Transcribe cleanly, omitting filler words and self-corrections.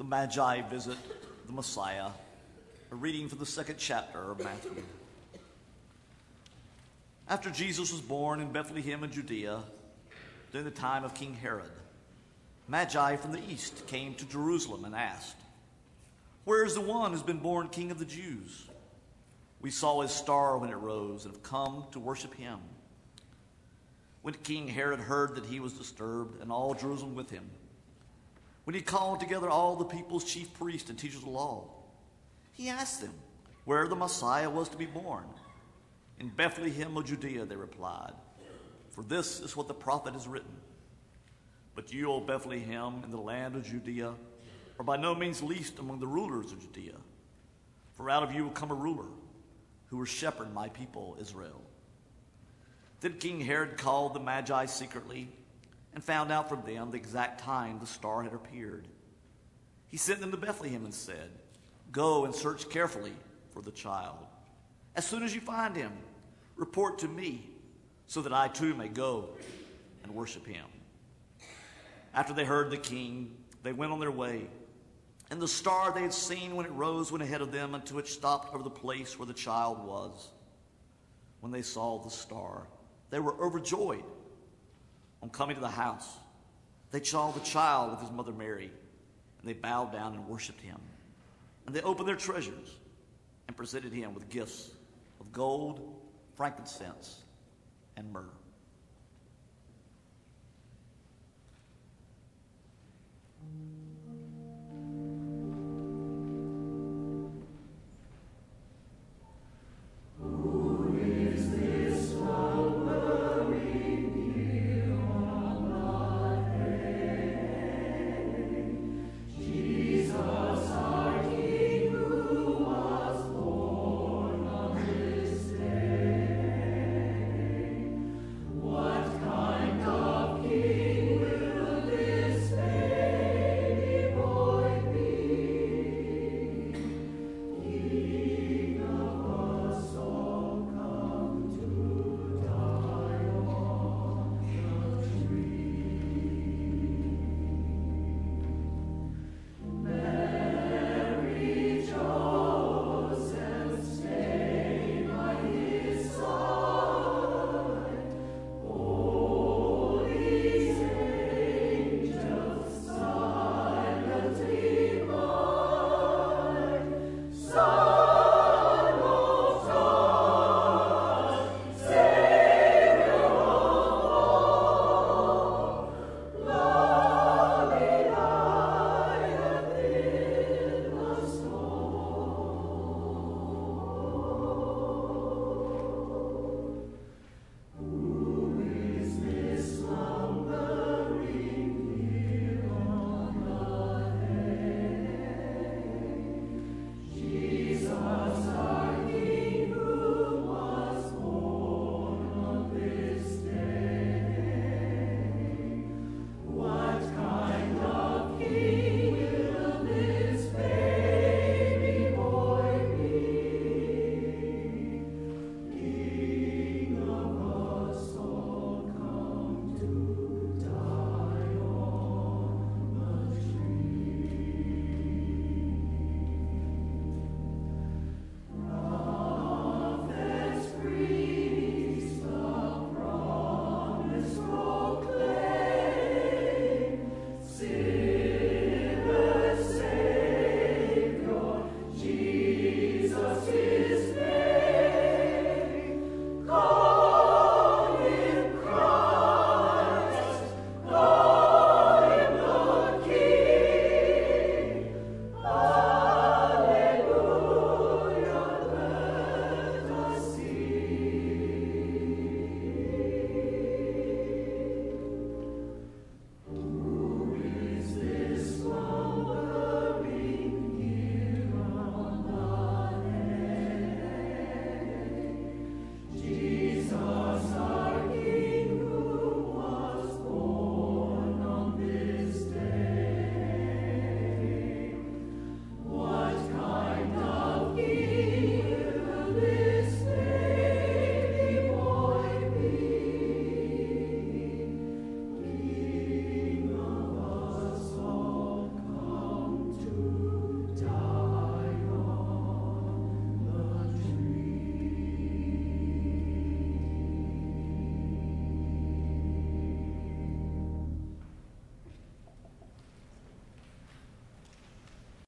The Magi visit the Messiah. A reading from the second chapter of Matthew. After Jesus was born in Bethlehem in Judea, during the time of King Herod, Magi from the east came to Jerusalem and asked, "Where is the one who's been born King of the Jews? We saw his star when it rose and have come to worship him." When King Herod heard that he was disturbed, and all Jerusalem with him, when he called together all the people's chief priests and teachers of the law, he asked them where the Messiah was to be born. "In Bethlehem of Judea," they replied, "for this is what the prophet has written. But you, O Bethlehem, in the land of Judea, are by no means least among the rulers of Judea. For out of you will come a ruler who will shepherd my people Israel." Then King Herod called the Magi secretly and found out from them the exact time the star had appeared. He sent them to Bethlehem and said, "Go and search carefully for the child. As soon as you find him, report to me, so that I too may go and worship him." After they heard the king, they went on their way, and the star they had seen when it rose went ahead of them until it stopped over the place where the child was. When they saw the star, they were overjoyed. On coming to the house, they saw the child with his mother Mary, and they bowed down and worshipped him. And they opened their treasures and presented him with gifts of gold, frankincense, and myrrh.